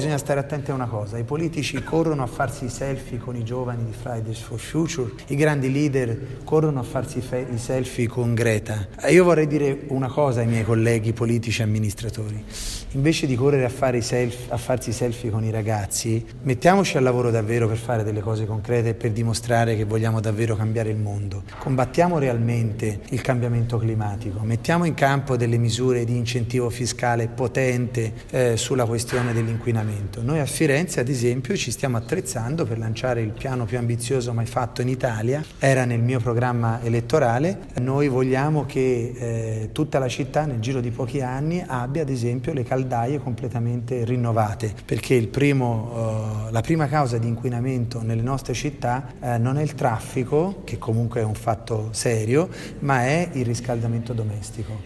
bisogna stare attenti a una cosa: i politici corrono a farsi i selfie con i giovani di Fridays for Future, i grandi leader corrono a farsi i selfie con Greta. Io vorrei dire una cosa ai miei colleghi politici e amministratori: invece di correre a farsi i selfie con i ragazzi, mettiamoci al lavoro davvero per fare delle cose concrete e per dimostrare che vogliamo davvero cambiare il mondo. Combattiamo realmente il cambiamento climatico, mettiamo in campo delle misure di incentivo fiscale potente sulla questione dell'inquinamento. Noi a Firenze, ad esempio, ci stiamo attrezzando per lanciare il piano più ambizioso mai fatto in Italia. Era nel mio programma elettorale. Noi vogliamo che tutta la città nel giro di pochi anni abbia, ad esempio, le caldaie completamente rinnovate, perché la prima causa di inquinamento nelle nostre città non è il traffico, che comunque è un fatto serio, ma è il riscaldamento domestico.